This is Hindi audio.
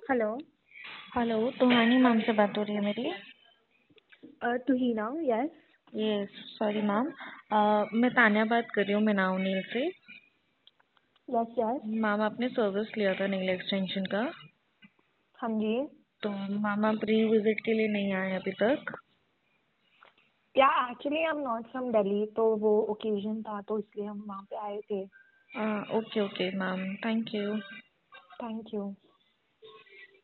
हेलो। हेलो, तुहानी मैम से बात हो रही है मेरी? Tuhina, yes. Yes, sorry ma'am. मैं तान्या बात कर रही हूँ मीनाऊ नील से। Yes yes. मैम आपने सर्विस लिया था नील एक्सटेंशन का, हाँ जी। तो मैम आप री विजिट के लिए नहीं आए अभी तक। या actually I am not from Delhi, तो वो ओकेजन था तो इसलिए हम वहाँ पे आए थे। Okay okay ma'am, thank you. Thank you.